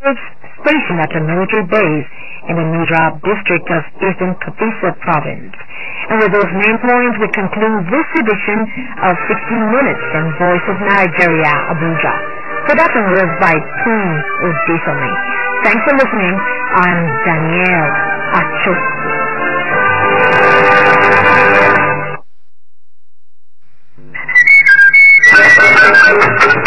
stationed at a military base in the Nujab district of Eastern Kapisa province. And with those main points, we conclude this edition of 60 Minutes from Voice of Nigeria, Abuja. Production was by Queen Udisome. Thanks for listening. I'm Danielle Acho.